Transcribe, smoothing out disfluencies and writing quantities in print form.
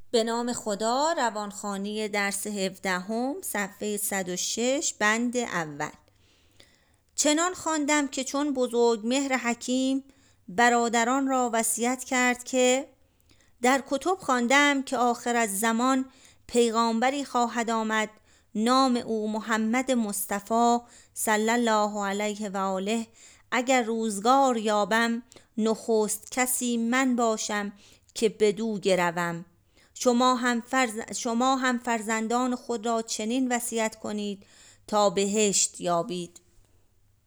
به نام خدا. روانخوانی درس 17 صفحه 106 بند اول. چنان خواندم که چون بزرگ مهر حکیم برادران را وصیت کرد که در کتب خواندم که آخر از زمان پیغامبری خواهد آمد نام او محمد مصطفی صلی الله علیه و آله. اگر روزگار یابم نخست کسی من باشم که بدو گروم. شما هم فرزندان خود را چنین وصیت کنید تا بهشت یابید.